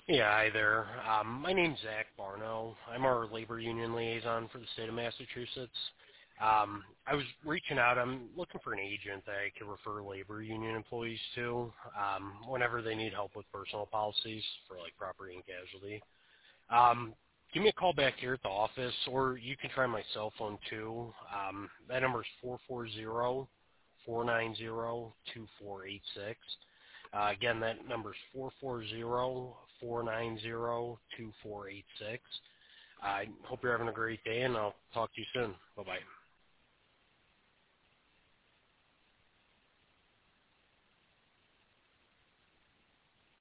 Yeah, hi there. My name's Zach Barno. I'm our labor union liaison for the state of Massachusetts. I was reaching out. I'm looking for an agent that I could refer labor union employees to whenever they need help with personal policies for like property and casualty. Give me a call back here at the office, or you can try my cell phone too. That number is 440-490-2486. Again, that number is 440-490-2486. I hope you're having a great day, and I'll talk to you soon. Bye-bye.